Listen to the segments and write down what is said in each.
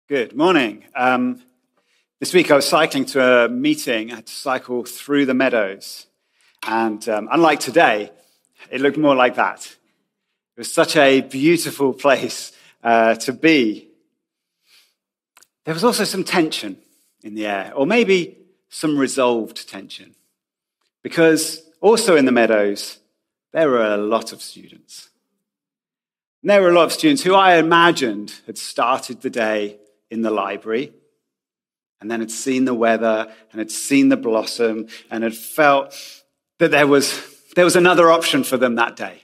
Good morning. This week I was cycling to a meeting. I had to cycle through the meadows. And unlike today, it looked more like that. It was such a beautiful place to be. There was also some tension in the air, or maybe some resolved tension. Because also in the meadows, there were a lot of students. And there were a lot of students who I imagined had started the day in the library and then had seen the weather and had seen the blossom and had felt that there was another option for them that day.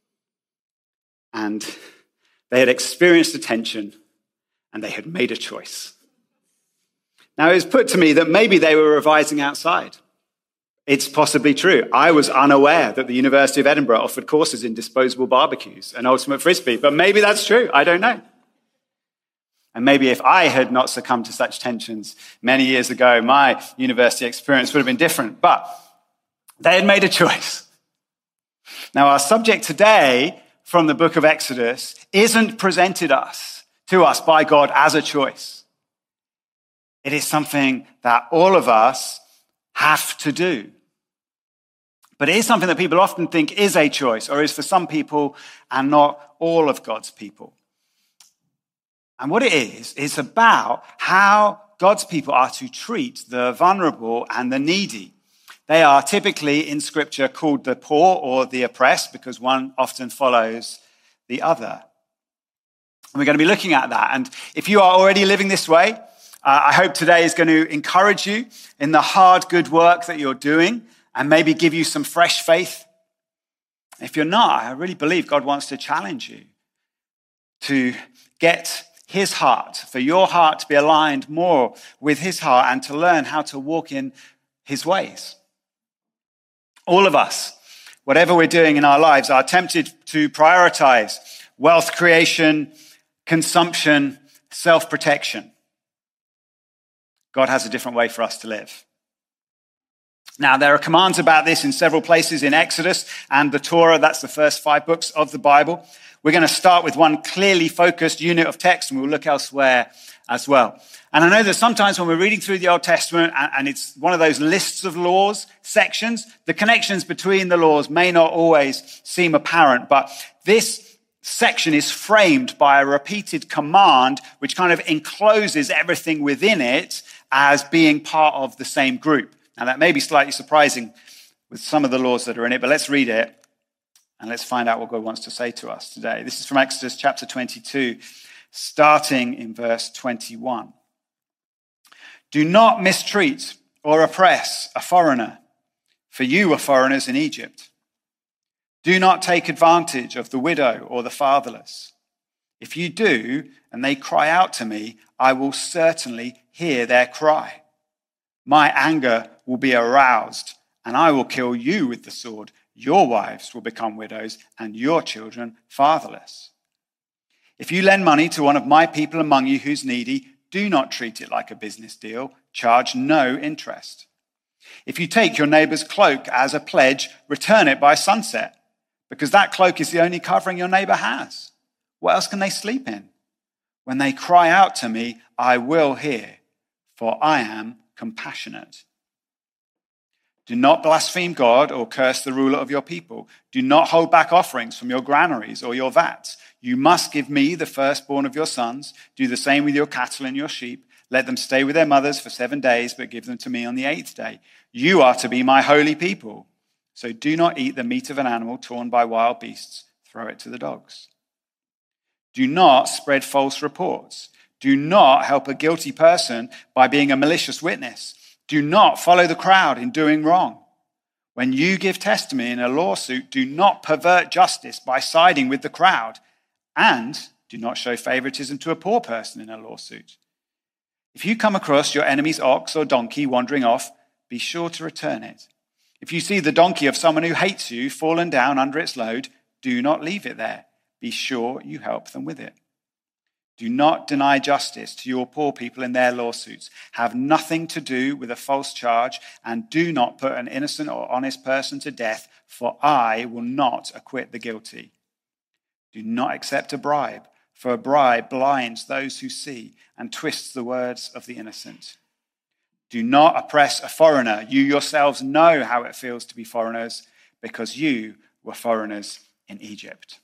And they had experienced a tension and they had made a choice. Now, it was put to me that maybe they were revising outside. It's possibly true. I was unaware that the University of Edinburgh offered courses in disposable barbecues and ultimate frisbee, but maybe that's true. I don't know. And maybe if I had not succumbed to such tensions many years ago, my university experience would have been different. But they had made a choice. Now, our subject today from the book of Exodus isn't presented to us by God as a choice. It is something that all of us have to do. But it is something that people often think is a choice, or is for some people and not all of God's people. And what it is about how God's people are to treat the vulnerable and the needy. They are typically in Scripture called the poor or the oppressed because one often follows the other. And we're going to be looking at that. And if you are already living this way, I hope today is going to encourage you in the hard, good work that you're doing and maybe give you some fresh faith. If you're not, I really believe God wants to challenge you to get his heart, for your heart to be aligned more with his heart and to learn how to walk in his ways. All of us, whatever we're doing in our lives, are tempted to prioritize wealth creation, consumption, self-protection. God has a different way for us to live. Now, there are commands about this in several places in Exodus and the Torah. That's the first 5 books of the Bible. We're going to start with one clearly focused unit of text, and we'll look elsewhere as well. And I know that sometimes when we're reading through the Old Testament, and it's one of those lists of laws sections, the connections between the laws may not always seem apparent, but this section is framed by a repeated command which kind of encloses everything within it as being part of the same group. Now, that may be slightly surprising with some of the laws that are in it, but let's read it. And let's find out what God wants to say to us today. This is from Exodus chapter 22, starting in verse 21. Do not mistreat or oppress a foreigner, for you were foreigners in Egypt. Do not take advantage of the widow or the fatherless. If you do, and they cry out to me, I will certainly hear their cry. My anger will be aroused, and I will kill you with the sword. Your wives will become widows and your children fatherless. If you lend money to one of my people among you who's needy, do not treat it like a business deal. Charge no interest. If you take your neighbor's cloak as a pledge, return it by sunset, because that cloak is the only covering your neighbor has. What else can they sleep in? When they cry out to me, I will hear, for I am compassionate. Do not blaspheme God or curse the ruler of your people. Do not hold back offerings from your granaries or your vats. You must give me the firstborn of your sons. Do the same with your cattle and your sheep. Let them stay with their mothers for 7 days, but give them to me on the 8th day. You are to be my holy people. So do not eat the meat of an animal torn by wild beasts. Throw it to the dogs. Do not spread false reports. Do not help a guilty person by being a malicious witness. Do not follow the crowd in doing wrong. When you give testimony in a lawsuit, do not pervert justice by siding with the crowd, and do not show favoritism to a poor person in a lawsuit. If you come across your enemy's ox or donkey wandering off, be sure to return it. If you see the donkey of someone who hates you fallen down under its load, do not leave it there. Be sure you help them with it. Do not deny justice to your poor people in their lawsuits. Have nothing to do with a false charge, and do not put an innocent or honest person to death, for I will not acquit the guilty. Do not accept a bribe, for a bribe blinds those who see and twists the words of the innocent. Do not oppress a foreigner. You yourselves know how it feels to be foreigners because you were foreigners in Egypt.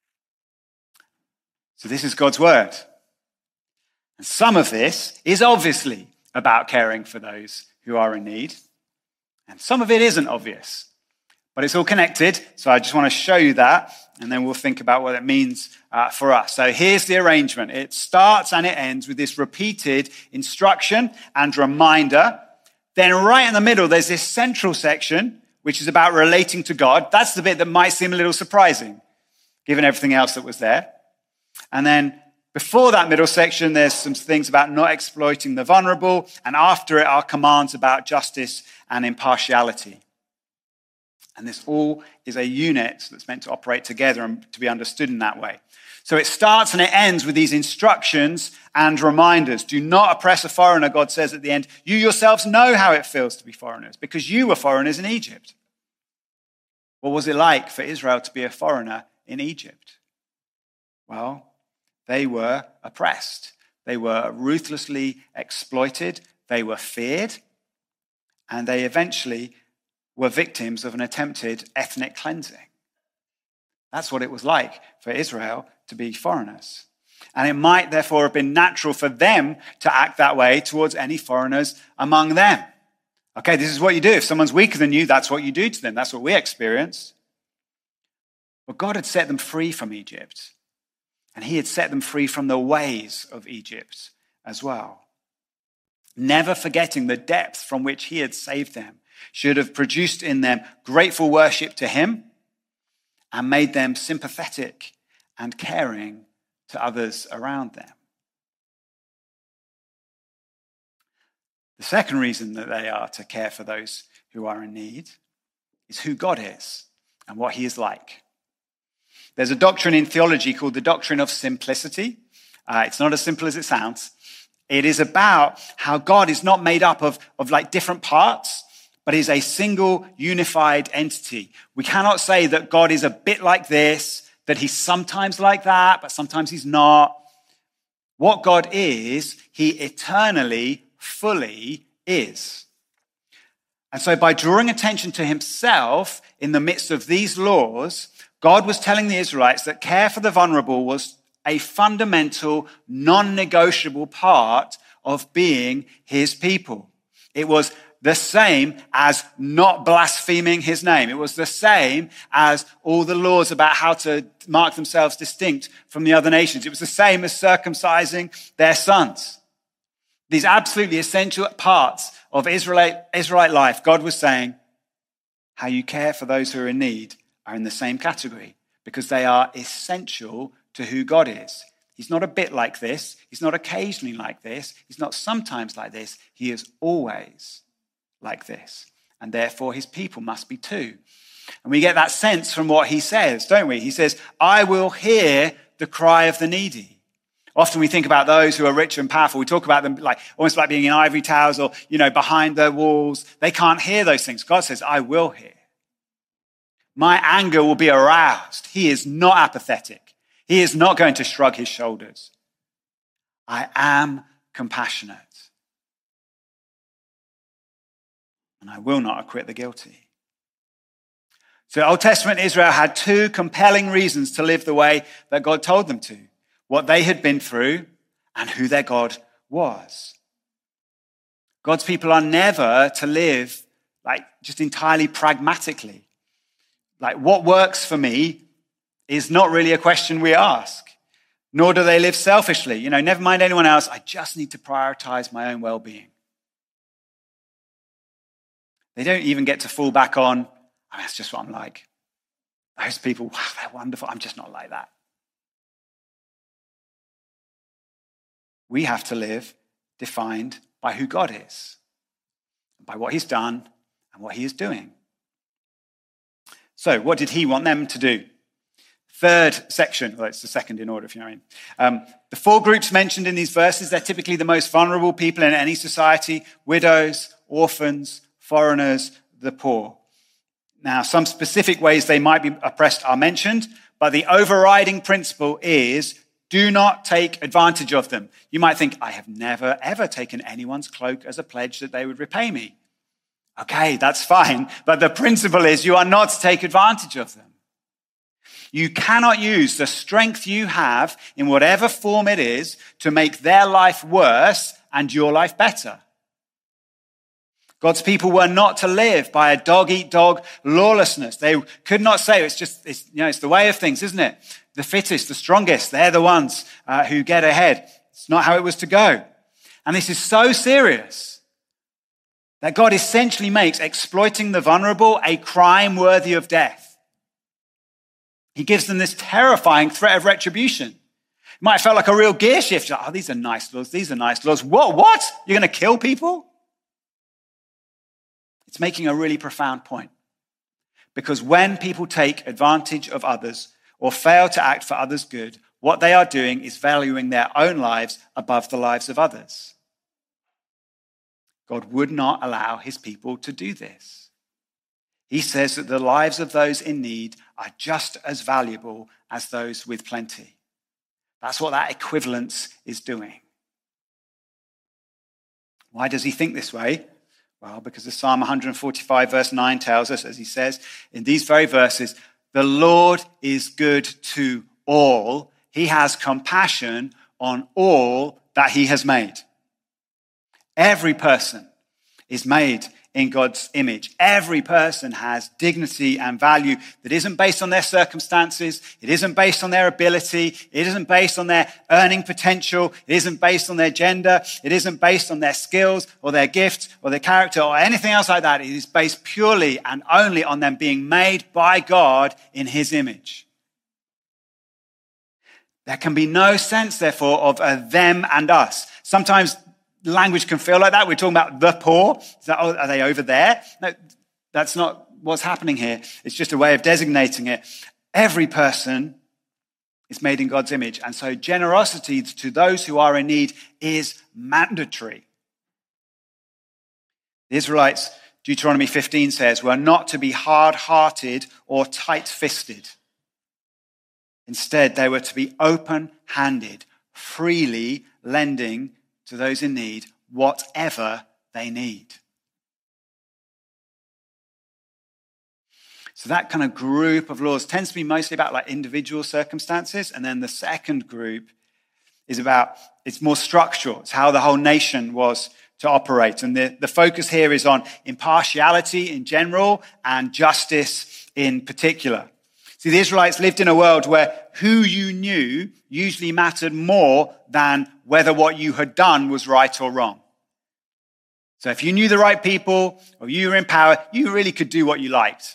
So this is God's word. And some of this is obviously about caring for those who are in need. And some of it isn't obvious. But it's all connected, so I just want to show you that, and then we'll think about what it means for us. So here's the arrangement. It starts and it ends with this repeated instruction and reminder. Then right in the middle, there's this central section, which is about relating to God. That's the bit that might seem a little surprising, given everything else that was there. And then before that middle section, there's some things about not exploiting the vulnerable, and after it are commands about justice and impartiality. And this all is a unit that's meant to operate together and to be understood in that way. So it starts and it ends with these instructions and reminders. Do not oppress a foreigner, God says at the end. You yourselves know how it feels to be foreigners because you were foreigners in Egypt. What was it like for Israel to be a foreigner in Egypt? Well, they were oppressed. They were ruthlessly exploited. They were feared. And they eventually were victims of an attempted ethnic cleansing. That's what it was like for Israel to be foreigners. And it might therefore have been natural for them to act that way towards any foreigners among them. Okay, this is what you do. If someone's weaker than you, that's what you do to them. That's what we experienced. But God had set them free from Egypt. And he had set them free from the ways of Egypt as well. Never forgetting the depth from which he had saved them should have produced in them grateful worship to him and made them sympathetic and caring to others around them. The second reason that they are to care for those who are in need is who God is and what he is like. There's a doctrine in theology called the doctrine of simplicity. It's not as simple as it sounds. It is about how God is not made up of like different parts, but is a single unified entity. We cannot say that God is a bit like this, that he's sometimes like that, but sometimes he's not. What God is, he eternally, fully is. And so by drawing attention to himself in the midst of these laws, God was telling the Israelites that care for the vulnerable was a fundamental, non-negotiable part of being his people. It was the same as not blaspheming his name. It was the same as all the laws about how to mark themselves distinct from the other nations. It was the same as circumcising their sons. These absolutely essential parts of Israelite life, God was saying, how you care for those who are in need are in the same category because they are essential to who God is. He's not a bit like this. He's not occasionally like this. He's not sometimes like this. He is always like this. And therefore his people must be too. And we get that sense from what he says, don't we? He says, I will hear the cry of the needy. Often we think about those who are rich and powerful. We talk about them like almost like being in ivory towers or, behind their walls. They can't hear those things. God says, I will hear. My anger will be aroused. He is not apathetic. He is not going to shrug his shoulders. I am compassionate. And I will not acquit the guilty. So Old Testament Israel had two compelling reasons to live the way that God told them to. What they had been through and who their God was. God's people are never to live like just entirely pragmatically. Like what works for me is not really a question we ask. Nor do they live selfishly. Never mind anyone else. I just need to prioritize my own well-being. They don't even get to fall back on, that's just what I'm like. Those people, wow, they're wonderful. I'm just not like that. We have to live defined by who God is, by what he's done and what he is doing. So what did he want them to do? Third section, well, it's the second in order, if you know what I mean. The four groups mentioned in these verses, they're typically the most vulnerable people in any society: widows, orphans, foreigners, the poor. Now, some specific ways they might be oppressed are mentioned, but the overriding principle is Do not take advantage of them. You might think, I have never, ever taken anyone's cloak as a pledge that they would repay me. Okay, that's fine. But the principle is you are not to take advantage of them. You cannot use the strength you have in whatever form it is to make their life worse and your life better. God's people were not to live by a dog-eat-dog lawlessness. They could not say, it's the way of things, isn't it? The fittest, the strongest, they're the ones who get ahead. It's not how it was to go. And this is so serious that God essentially makes exploiting the vulnerable a crime worthy of death. He gives them this terrifying threat of retribution. It might have felt like a real gear shift. Oh, these are nice laws. These are nice laws. What? You're going to kill people? It's making a really profound point. Because when people take advantage of others or fail to act for others' good, what they are doing is valuing their own lives above the lives of others. God would not allow his people to do this. He says that the lives of those in need are just as valuable as those with plenty. That's what that equivalence is doing. Why does he think this way? Well, because the Psalm 145 verse 9 tells us, as he says in these very verses, the Lord is good to all. He has compassion on all that he has made. Every person is made in God's image. Every person has dignity and value that isn't based on their circumstances. It isn't based on their ability. It isn't based on their earning potential. It isn't based on their gender. It isn't based on their skills or their gifts or their character or anything else like that. It is based purely and only on them being made by God in his image. There can be no sense, therefore, of a them and us. Sometimes language can feel like that. We're talking about the poor. Are they over there? No, that's not what's happening here. It's just a way of designating it. Every person is made in God's image. And so generosity to those who are in need is mandatory. The Israelites, Deuteronomy 15 says, were not to be hard-hearted or tight-fisted. Instead, they were to be open-handed, freely lending to those in need, whatever they need. So that kind of group of laws tends to be mostly about like individual circumstances. And then the second group is about, it's more structural. It's how the whole nation was to operate. And the focus here is on impartiality in general and justice in particular. See, the Israelites lived in a world where who you knew usually mattered more than whether what you had done was right or wrong. So if you knew the right people or you were in power, you really could do what you liked.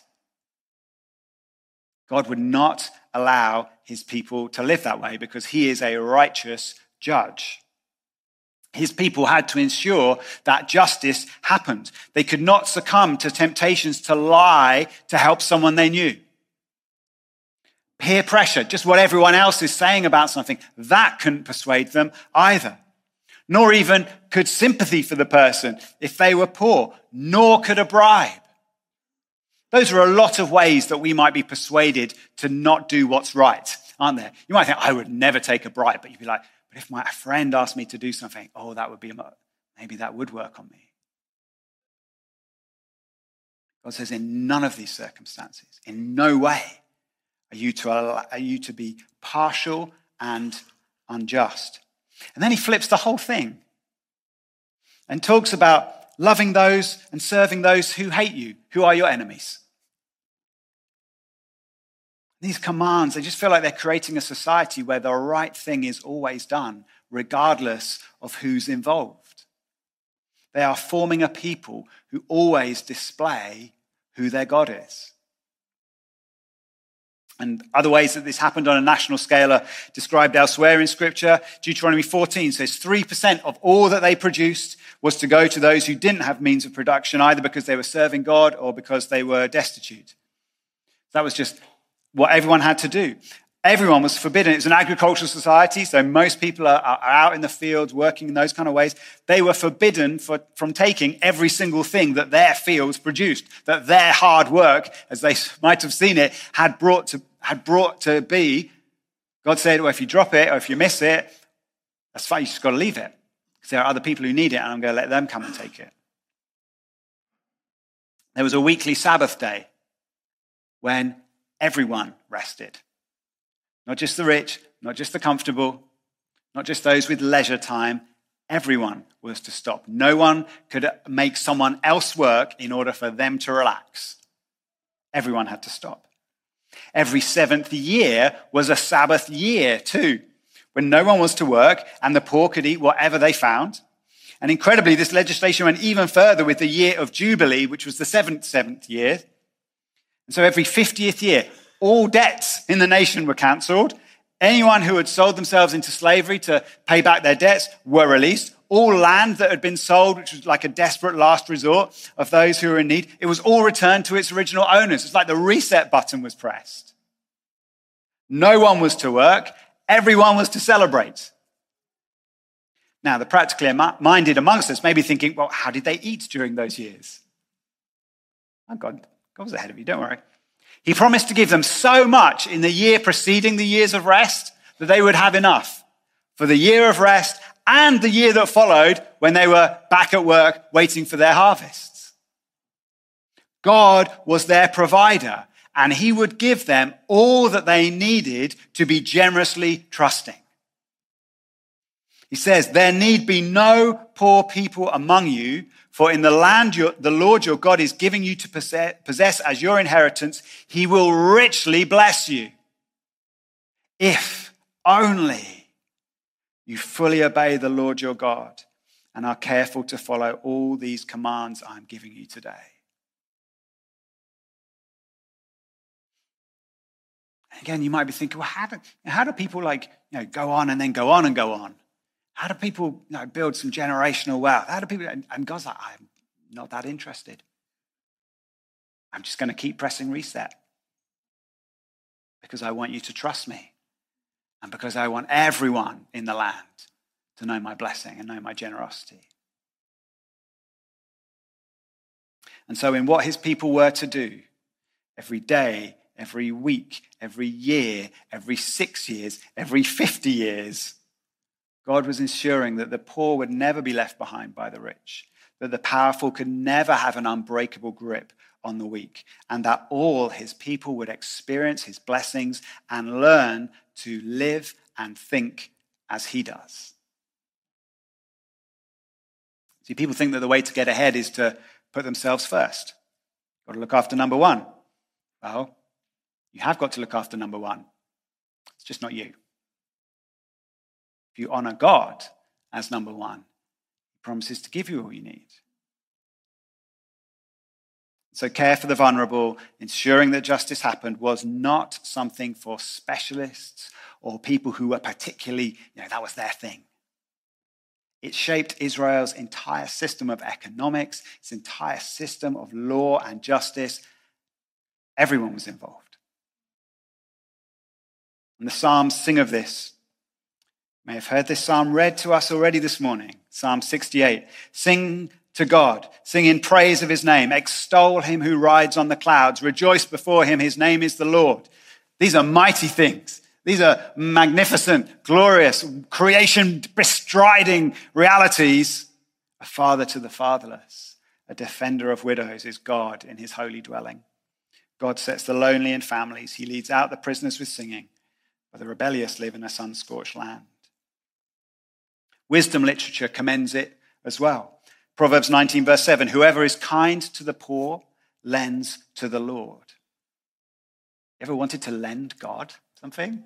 God would not allow his people to live that way because he is a righteous judge. His people had to ensure that justice happened. They could not succumb to temptations to lie to help someone they knew. Peer pressure, just what everyone else is saying about something, that couldn't persuade them either. Nor even could sympathy for the person if they were poor, nor could a bribe. Those are a lot of ways that we might be persuaded to not do what's right, aren't there? You might think, I would never take a bribe, but you'd be like, but if my friend asked me to do something, maybe that would work on me. God says in none of these circumstances, in no way, are you to be partial and unjust. And then he flips the whole thing and talks about loving those and serving those who hate you, who are your enemies. These commands, they just feel like they're creating a society where the right thing is always done, regardless of who's involved. They are forming a people who always display who their God is. And other ways that this happened on a national scale are described elsewhere in Scripture. Deuteronomy 14 says 3% of all that they produced was to go to those who didn't have means of production, either because they were serving God or because they were destitute. That was just what everyone had to do. Everyone was forbidden. It was an agricultural society, so most people are out in the fields working in those kind of ways. They were forbidden from taking every single thing that their fields produced, that their hard work, as they might have seen it, had brought to be. God said, well, if you drop it or if you miss it, that's fine. You just got to leave it because there are other people who need it and I'm going to let them come and take it. There was a weekly Sabbath day when everyone rested. Not just the rich, not just the comfortable, not just those with leisure time. Everyone was to stop. No one could make someone else work in order for them to relax. Everyone had to stop. Every 7th year was a Sabbath year too, when no one was to work and the poor could eat whatever they found. And incredibly, this legislation went even further with the year of Jubilee, which was the seventh year. And so every 50th year, all debts in the nation were cancelled. Anyone who had sold themselves into slavery to pay back their debts were released. All land that had been sold, which was like a desperate last resort of those who were in need, it was all returned to its original owners. It's like the reset button was pressed. No one was to work. Everyone was to celebrate. Now, the practically minded amongst us may be thinking, well, how did they eat during those years? Oh, God was ahead of you, don't worry. He promised to give them so much in the year preceding the years of rest that they would have enough for the year of rest and the year that followed when they were back at work waiting for their harvests. God was their provider, and he would give them all that they needed to be generously trusting. He says, there need be no poor people among you, for in the land the Lord your God is giving you to possess as your inheritance, he will richly bless you. If only you fully obey the Lord your God and are careful to follow all these commands I'm giving you today. Again, you might be thinking, well, how do people go on and then go on and go on? How do people build some generational wealth? How do people? And God's like, I'm not that interested. I'm just going to keep pressing reset because I want you to trust me and because I want everyone in the land to know my blessing and know my generosity. And so in what his people were to do every day, every week, every year, every 6 years, every 50 years, God was ensuring that the poor would never be left behind by the rich, that the powerful could never have an unbreakable grip on the weak, and that all his people would experience his blessings and learn to live and think as he does. See, people think that the way to get ahead is to put themselves first. Got to look after number one. Well, you have got to look after number one. It's just not you. If you honor God as number one, he promises to give you all you need. So care for the vulnerable, ensuring that justice happened, was not something for specialists or people who were particularly, that was their thing. It shaped Israel's entire system of economics, its entire system of law and justice. Everyone was involved. And the Psalms sing of this. You may have heard this psalm read to us already this morning. Psalm 68. Sing to God. Sing in praise of his name. Extol him who rides on the clouds. Rejoice before him. His name is the Lord. These are mighty things. These are magnificent, glorious, creation-bestriding realities. A father to the fatherless, a defender of widows is God in his holy dwelling. God sets the lonely in families. He leads out the prisoners with singing, but the rebellious live in a sun-scorched land. Wisdom literature commends it as well. Proverbs 19 verse 7, whoever is kind to the poor lends to the Lord. You ever wanted to lend God something?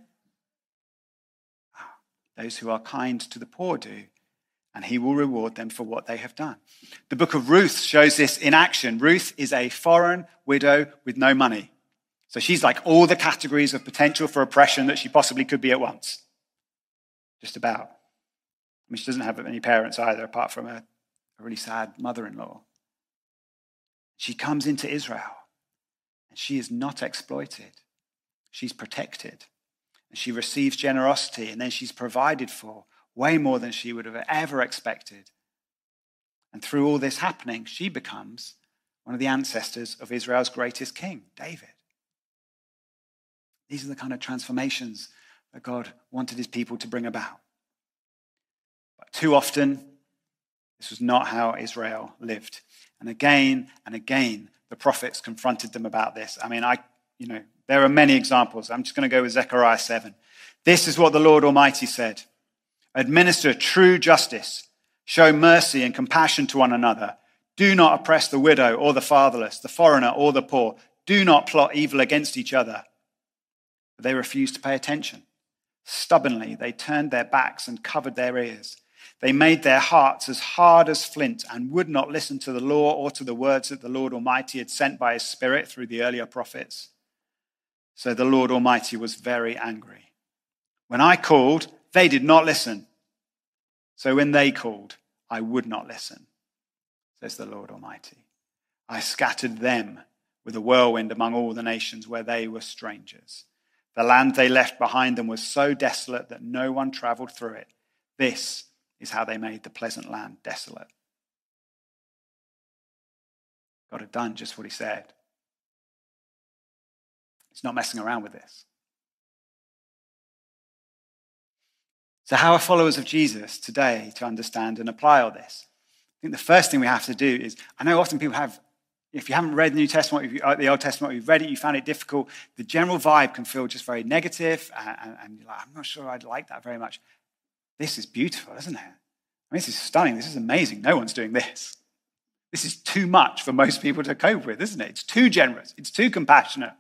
Those who are kind to the poor do, and he will reward them for what they have done. The book of Ruth shows this in action. Ruth is a foreign widow with no money. So she's like all the categories of potential for oppression that she possibly could be at once. Just about. I mean, she doesn't have any parents either, apart from a really sad mother-in-law. She comes into Israel, and she is not exploited. She's protected. And she receives generosity, and then she's provided for way more than she would have ever expected. And through all this happening, she becomes one of the ancestors of Israel's greatest king, David. These are the kind of transformations that God wanted his people to bring about. But too often, this was not how Israel lived. And again, the prophets confronted them about this. I mean, there are many examples. I'm just going to go with Zechariah 7. This is what the Lord Almighty said. Administer true justice. Show mercy and compassion to one another. Do not oppress the widow or the fatherless, the foreigner or the poor. Do not plot evil against each other. But they refused to pay attention. Stubbornly, they turned their backs and covered their ears. They made their hearts as hard as flint and would not listen to the law or to the words that the Lord Almighty had sent by his Spirit through the earlier prophets. So the Lord Almighty was very angry. When I called, they did not listen. So when they called, I would not listen, says the Lord Almighty. I scattered them with a whirlwind among all the nations where they were strangers. The land they left behind them was so desolate that no one traveled through it. This is how they made the pleasant land desolate. God had done just what he said. He's not messing around with this. So how are followers of Jesus today to understand and apply all this? I think the first thing we have to do is, I know often people have, if you haven't read the New Testament, the Old Testament, you've read it, you found it difficult, the general vibe can feel just very negative, and you're like, I'm not sure I'd like that very much. This is beautiful, isn't it? I mean, this is stunning. This is amazing. No one's doing this. This is too much for most people to cope with, isn't it? It's too generous. It's too compassionate.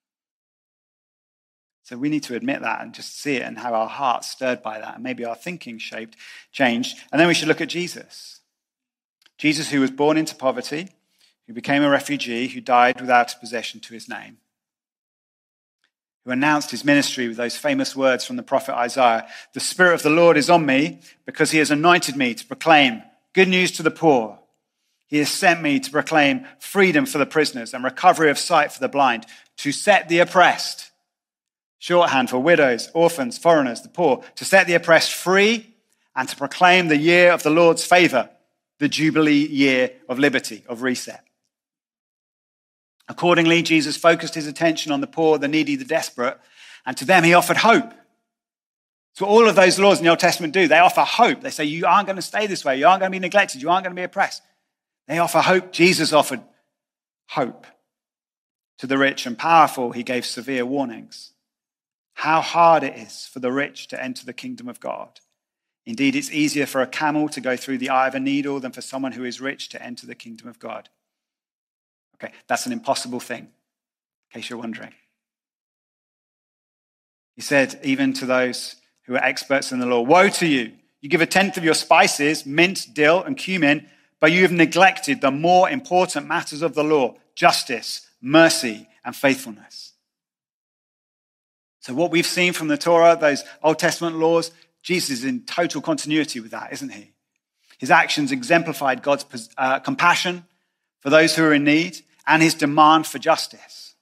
So we need to admit that and just see it and have our hearts stirred by that and maybe our thinking changed. And then we should look at Jesus. Jesus, who was born into poverty, who became a refugee, who died without a possession to his name, who announced his ministry with those famous words from the prophet Isaiah. The Spirit of the Lord is on me because he has anointed me to proclaim good news to the poor. He has sent me to proclaim freedom for the prisoners and recovery of sight for the blind, to set the oppressed, shorthand for widows, orphans, foreigners, the poor, to set the oppressed free and to proclaim the year of the Lord's favor, the Jubilee year of liberty, of reset. Accordingly, Jesus focused his attention on the poor, the needy, the desperate, and to them he offered hope. So all of those laws in the Old Testament do. They offer hope. They say, you aren't going to stay this way. You aren't going to be neglected. You aren't going to be oppressed. They offer hope. Jesus offered hope. To the rich and powerful, he gave severe warnings. How hard it is for the rich to enter the kingdom of God. Indeed, it's easier for a camel to go through the eye of a needle than for someone who is rich to enter the kingdom of God. Okay, that's an impossible thing, in case you're wondering. He said, even to those who are experts in the law, woe to you! You give a tenth of your spices, mint, dill, and cumin, but you have neglected the more important matters of the law, justice, mercy, and faithfulness. So what we've seen from the Torah, those Old Testament laws, Jesus is in total continuity with that, isn't he? His actions exemplified God's compassion for those who are in need and his demand for justice.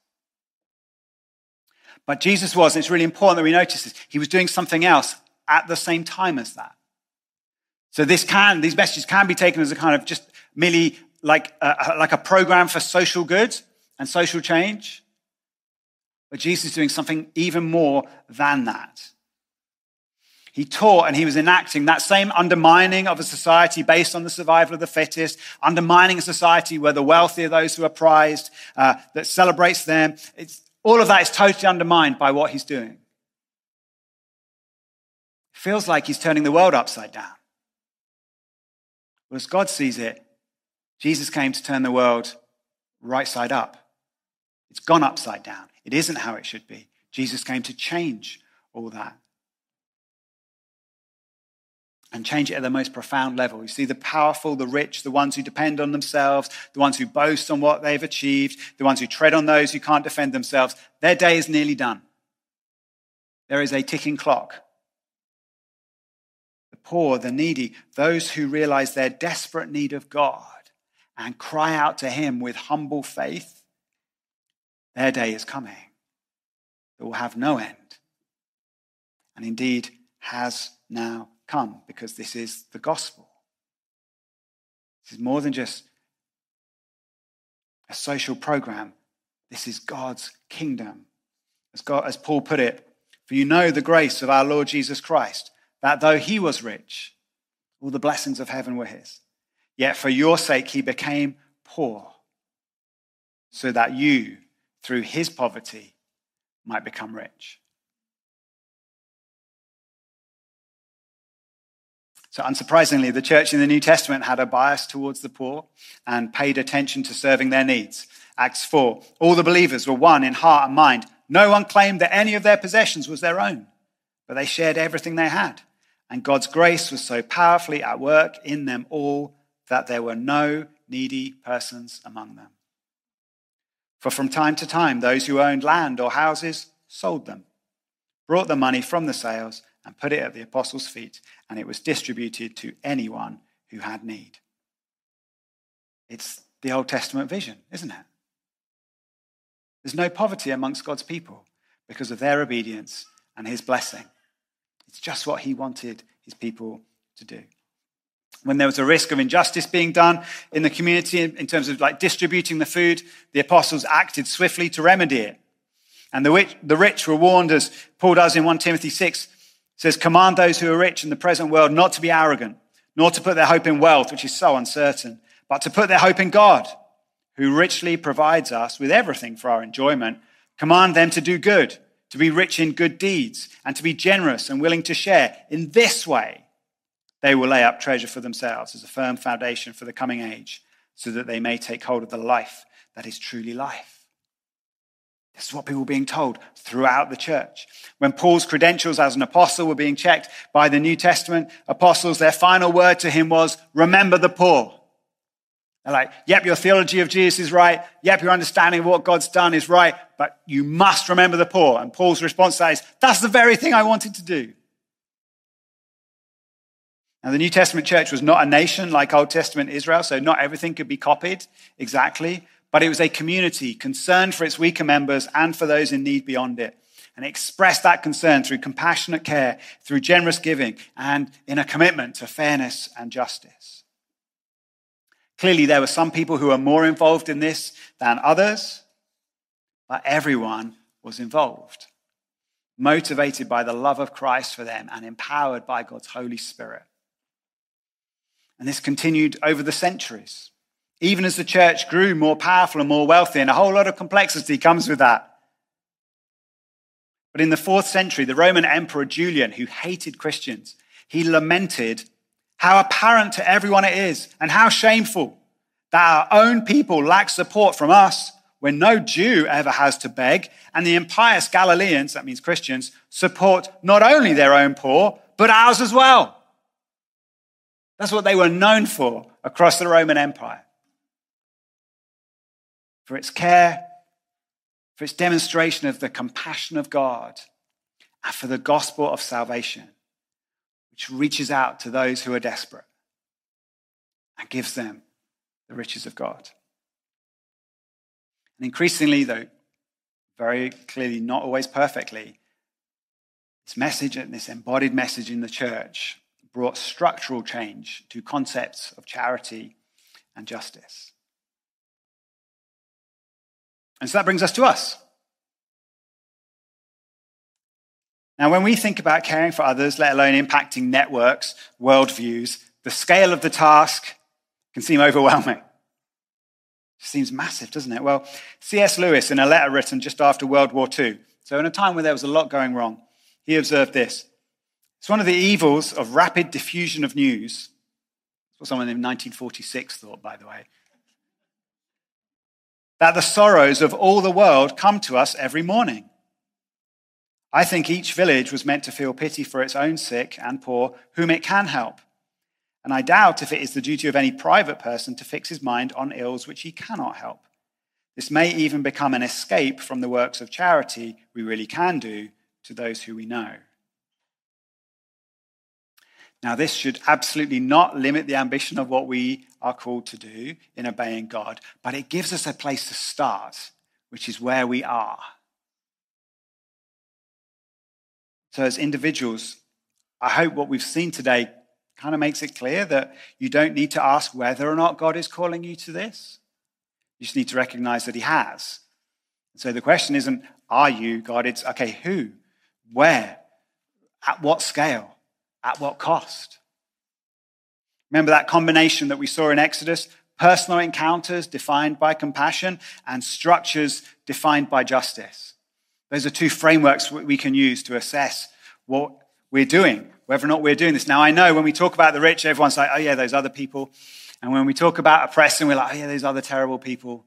But Jesus was, and it's really important that we notice this, he was doing something else at the same time as that. So these messages can be taken as a kind of just merely like a program for social good and social change. But Jesus is doing something even more than that. He taught and he was enacting that same undermining of a society based on the survival of the fittest, undermining a society where the wealthy are those who are prized, that celebrates them. All of that is totally undermined by what he's doing. It feels like he's turning the world upside down. Well, as God sees it, Jesus came to turn the world right side up. It's gone upside down. It isn't how it should be. Jesus came to change all that. And change it at the most profound level. You see the powerful, the rich, the ones who depend on themselves, the ones who boast on what they've achieved, the ones who tread on those who can't defend themselves. Their day is nearly done. There is a ticking clock. The poor, the needy, those who realize their desperate need of God and cry out to him with humble faith, their day is coming. It will have no end. And indeed has now come, because this is the gospel. This is more than just a social program. This is God's kingdom. As Paul put it, For you know the grace of our Lord Jesus Christ, that though he was rich, all the blessings of heaven were his. Yet for your sake he became poor, so that you, through his poverty, might become rich. So unsurprisingly, the church in the New Testament had a bias towards the poor and paid attention to serving their needs. Acts 4, all the believers were one in heart and mind. No one claimed that any of their possessions was their own, but they shared everything they had. And God's grace was so powerfully at work in them all that there were no needy persons among them. For from time to time, those who owned land or houses sold them, brought the money from the sales, and put it at the apostles' feet, and it was distributed to anyone who had need. It's the Old Testament vision, isn't it? There's no poverty amongst God's people because of their obedience and his blessing. It's just what he wanted his people to do. When there was a risk of injustice being done in the community in terms of like distributing the food, the apostles acted swiftly to remedy it. And the rich were warned, as Paul does in 1 Timothy 6, says, command those who are rich in the present world not to be arrogant, nor to put their hope in wealth, which is so uncertain, but to put their hope in God, who richly provides us with everything for our enjoyment. Command them to do good, to be rich in good deeds, and to be generous and willing to share. In this way, they will lay up treasure for themselves as a firm foundation for the coming age, so that they may take hold of the life that is truly life. This is what people were being told throughout the church. When Paul's credentials as an apostle were being checked by the New Testament apostles, their final word to him was, remember the poor. They're like, yep, your theology of Jesus is right. Yep, your understanding of what God's done is right, but you must remember the poor. And Paul's response is, that's the very thing I wanted to do. Now, the New Testament church was not a nation like Old Testament Israel, so not everything could be copied exactly. But it was a community concerned for its weaker members and for those in need beyond it. And it expressed that concern through compassionate care, through generous giving, and in a commitment to fairness and justice. Clearly, there were some people who were more involved in this than others, but everyone was involved, motivated by the love of Christ for them and empowered by God's Holy Spirit. And this continued over the centuries. Even as the church grew more powerful and more wealthy, and a whole lot of complexity comes with that. But in the 4th century, the Roman Emperor Julian, who hated Christians, he lamented how apparent to everyone it is and how shameful that our own people lack support from us when no Jew ever has to beg, and the impious Galileans, that means Christians, support not only their own poor, but ours as well. That's what they were known for across the Roman Empire. For its care, for its demonstration of the compassion of God, and for the gospel of salvation, which reaches out to those who are desperate and gives them the riches of God. And increasingly, though, very clearly, not always perfectly, this message and this embodied message in the church brought structural change to concepts of charity and justice. And so that brings us to us. Now, when we think about caring for others, let alone impacting networks, worldviews, the scale of the task can seem overwhelming. It seems massive, doesn't it? Well, C.S. Lewis, in a letter written just after World War II, so in a time where there was a lot going wrong, he observed this. It's one of the evils of rapid diffusion of news. That's what someone in 1946 thought, by the way. That the sorrows of all the world come to us every morning. I think each village was meant to feel pity for its own sick and poor, whom it can help. And I doubt if it is the duty of any private person to fix his mind on ills which he cannot help. This may even become an escape from the works of charity we really can do to those who we know. Now, this should absolutely not limit the ambition of what we are called to do in obeying God, but it gives us a place to start, which is where we are. So as individuals, I hope what we've seen today kind of makes it clear that you don't need to ask whether or not God is calling you to this. You just need to recognize that he has. So the question isn't, are you, God? It's, okay, who Where? At what scale? At what cost? Remember that combination that we saw in Exodus? Personal encounters defined by compassion and structures defined by justice. Those are two frameworks we can use to assess what we're doing, whether or not we're doing this. Now, I know when we talk about the rich, everyone's like, oh yeah, those other people. And when we talk about oppressing, we're like, oh yeah, those other terrible people.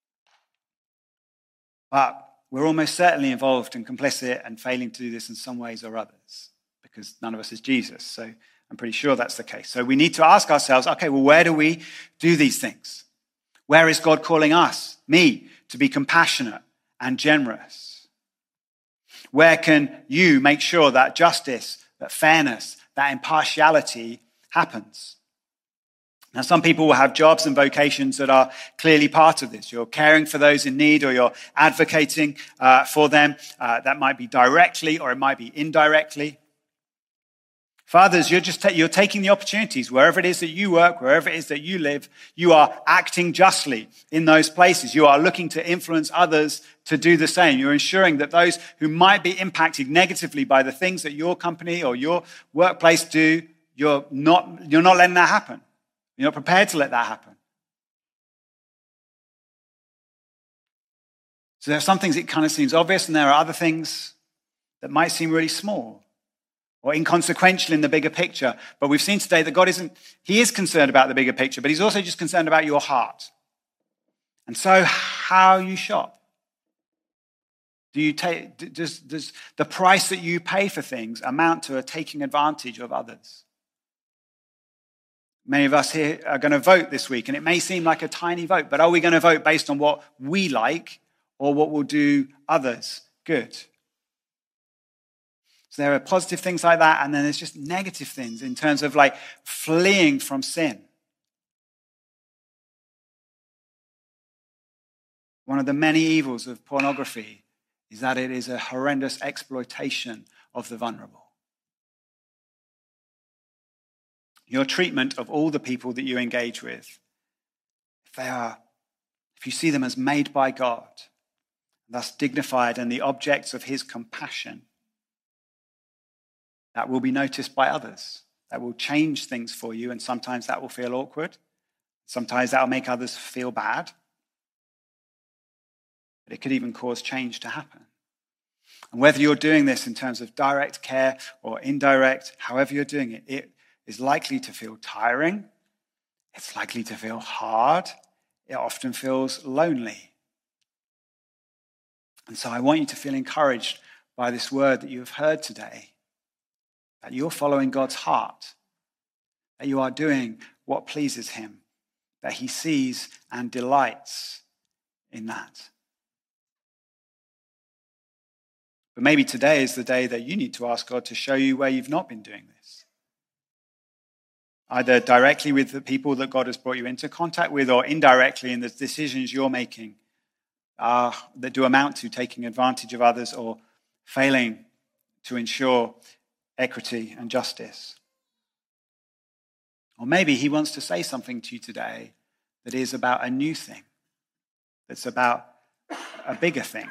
But we're almost certainly involved and complicit and failing to do this in some ways or others, because none of us is Jesus. So I'm pretty sure that's the case. So we need to ask ourselves, okay, well, where do we do these things? Where is God calling us, me, to be compassionate and generous? Where can you make sure that justice, that fairness, that impartiality happens? Now, some people will have jobs and vocations that are clearly part of this. You're caring for those in need, or you're advocating for them. That might be directly, or it might be indirectly. For others, you're taking the opportunities. Wherever it is that you work, wherever it is that you live, you are acting justly in those places. You are looking to influence others to do the same. You're ensuring that those who might be impacted negatively by the things that your company or your workplace do, you're not letting that happen. You're not prepared to let that happen. So there are some things that kind of seems obvious, and there are other things that might seem really small or inconsequential in the bigger picture. But we've seen today that God he is concerned about the bigger picture, but he's also just concerned about your heart. And so how you shop. Does the price that you pay for things amount to a taking advantage of others? Many of us here are going to vote this week, and it may seem like a tiny vote, but are we going to vote based on what we like or what will do others good? So there are positive things like that, and then there's just negative things in terms of like fleeing from sin. One of the many evils of pornography is that it is a horrendous exploitation of the vulnerable. Your treatment of all the people that you engage with, if you see them as made by God, thus dignified and the objects of his compassion, that will be noticed by others. That will change things for you, and sometimes that will feel awkward. Sometimes that will make others feel bad. But it could even cause change to happen. And whether you're doing this in terms of direct care or indirect, however you're doing it, it is likely to feel tiring. It's likely to feel hard. It often feels lonely. And so I want you to feel encouraged by this word that you have heard today, that you're following God's heart, that you are doing what pleases him, that he sees and delights in that. But maybe today is the day that you need to ask God to show you where you've not been doing this. Either directly with the people that God has brought you into contact with, or indirectly in the decisions you're making that do amount to taking advantage of others or failing to ensure equity and justice. Or maybe he wants to say something to you today that is about a new thing, that's about a bigger thing.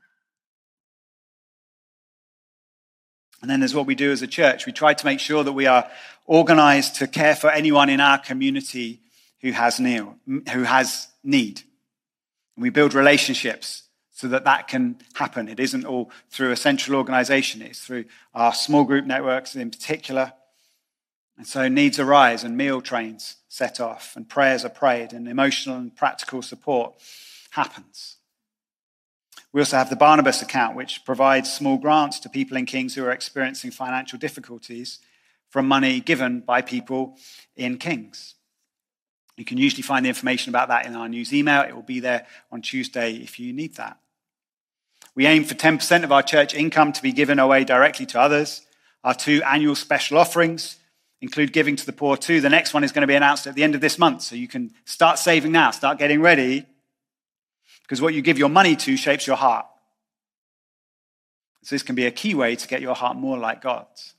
And then there's what we do as a church. We try to make sure that we are organized to care for anyone in our community who has need. And we build relationships so that that can happen. It isn't all through a central organization. It's through our small group networks in particular. And so needs arise, and meal trains set off, and prayers are prayed, and emotional and practical support happens. We also have the Barnabas account, which provides small grants to people in Kings who are experiencing financial difficulties from money given by people in Kings. You can usually find the information about that in our news email. It will be there on Tuesday if you need that. We aim for 10% of our church income to be given away directly to others. Our 2 annual special offerings include giving to the poor too. The next one is going to be announced at the end of this month, so you can start saving now, start getting ready, because what you give your money to shapes your heart. So this can be a key way to get your heart more like God's.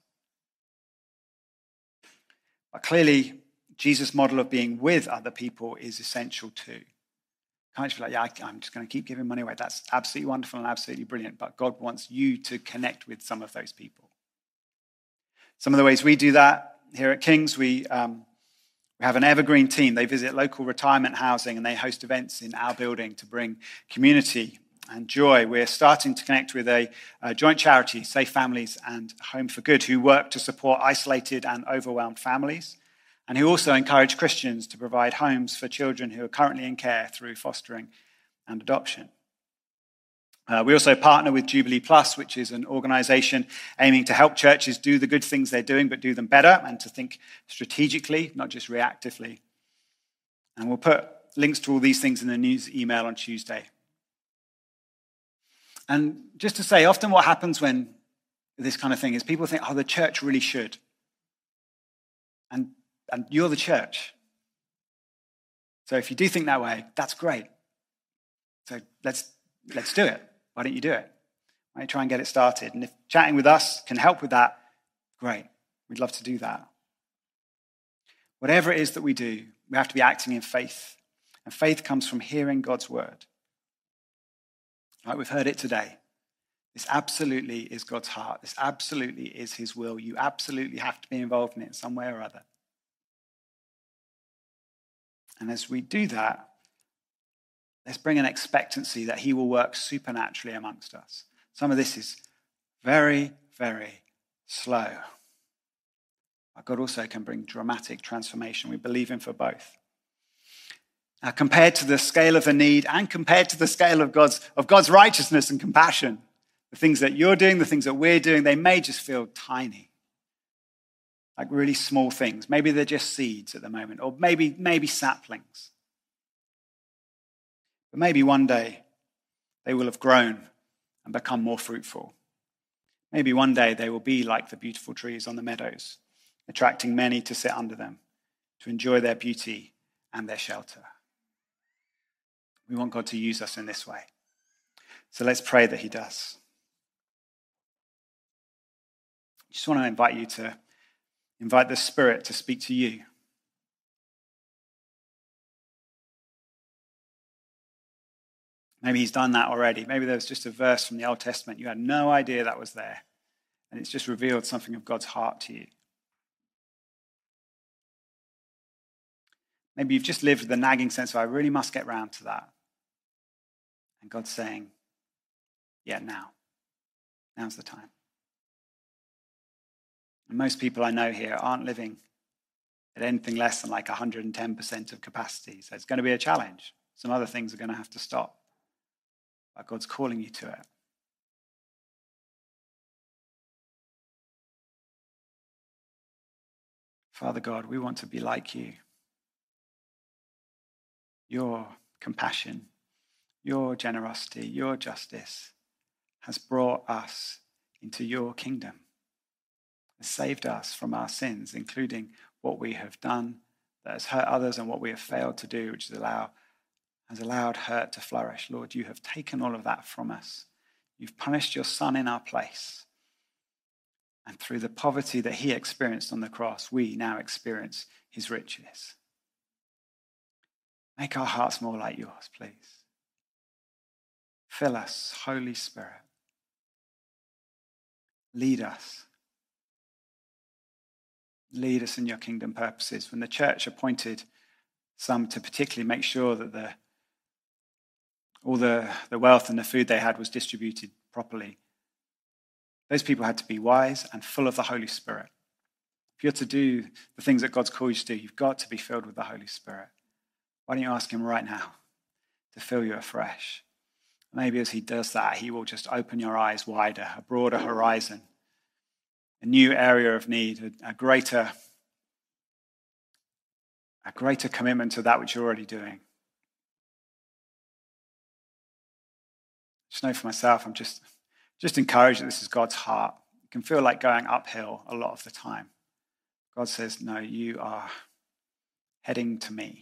But clearly, Jesus' model of being with other people is essential too. Can't just be like, yeah, I'm just going to keep giving money away. That's absolutely wonderful and absolutely brilliant. But God wants you to connect with some of those people. Some of the ways we do that here at King's, we have an evergreen team. They visit local retirement housing and they host events in our building to bring community and joy. We're starting to connect with a joint charity, Safe Families and Home for Good, who work to support isolated and overwhelmed families, and who also encourage Christians to provide homes for children who are currently in care through fostering and adoption. We also partner with Jubilee Plus, which is an organization aiming to help churches do the good things they're doing, but do them better, and to think strategically, not just reactively. And we'll put links to all these things in the news email on Tuesday. And just to say, often what happens when this kind of thing is people think, oh, the church really should. And you're the church. So if you do think that way, that's great. So let's do it. Why don't you do it? Why don't you try and get it started? And if chatting with us can help with that, great. We'd love to do that. Whatever it is that we do, we have to be acting in faith. And faith comes from hearing God's word. Right, we've heard it today. This absolutely is God's heart. This absolutely is his will. You absolutely have to be involved in it in some way or other. And as we do that, let's bring an expectancy that he will work supernaturally amongst us. Some of this is very, very slow. But God also can bring dramatic transformation. We believe him for both. Now, compared to the scale of the need and compared to the scale of God's righteousness and compassion, the things that you're doing, the things that we're doing, they may just feel tiny. Like really small things. Maybe they're just seeds at the moment, or maybe saplings. But maybe one day they will have grown and become more fruitful. Maybe one day they will be like the beautiful trees on the meadows, attracting many to sit under them, to enjoy their beauty and their shelter. We want God to use us in this way. So let's pray that he does. I just want to invite you to invite the Spirit to speak to you. Maybe he's done that already. Maybe there was just a verse from the Old Testament. You had no idea that was there. And it's just revealed something of God's heart to you. Maybe you've just lived with the nagging sense of, I really must get round to that. And God's saying, yeah, now's the time. And most people I know here aren't living at anything less than like 110% of capacity. So it's going to be a challenge. Some other things are going to have to stop. But God's calling you to it. Father God, we want to be like you. Your compassion, your generosity, your justice has brought us into your kingdom. Has saved us from our sins, including what we have done that has hurt others and what we have failed to do, which has allowed hurt to flourish. Lord, you have taken all of that from us. You've punished your Son in our place. And through the poverty that he experienced on the cross, we now experience his riches. Make our hearts more like yours, please. Fill us, Holy Spirit. Lead us. Lead us in your kingdom purposes. When the church appointed some to particularly make sure that all the wealth and the food they had was distributed properly, those people had to be wise and full of the Holy Spirit. If you're to do the things that God's called you to do, you've got to be filled with the Holy Spirit. Why don't you ask him right now to fill you afresh? Maybe as he does that, he will just open your eyes wider, a broader horizon, a new area of need, a greater commitment to that which you're already doing. Just know for myself, I'm just encouraged that this is God's heart. It can feel like going uphill a lot of the time. God says, no, you are heading to me.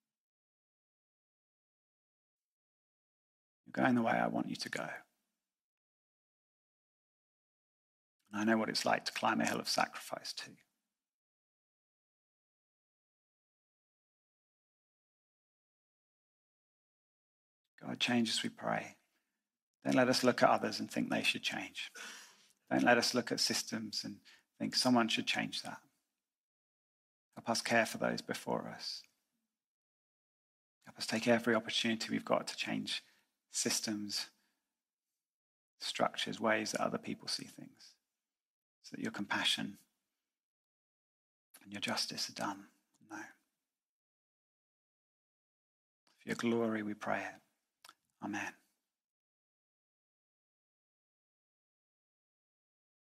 You're going the way I want you to go. And I know what it's like to climb a hill of sacrifice too. God, change us, we pray. Don't let us look at others and think they should change. Don't let us look at systems and think someone should change that. Help us care for those before us. Help us take every opportunity we've got to change systems, structures, ways that other people see things, so that your compassion and your justice are done. No. For your glory we pray it. Amen.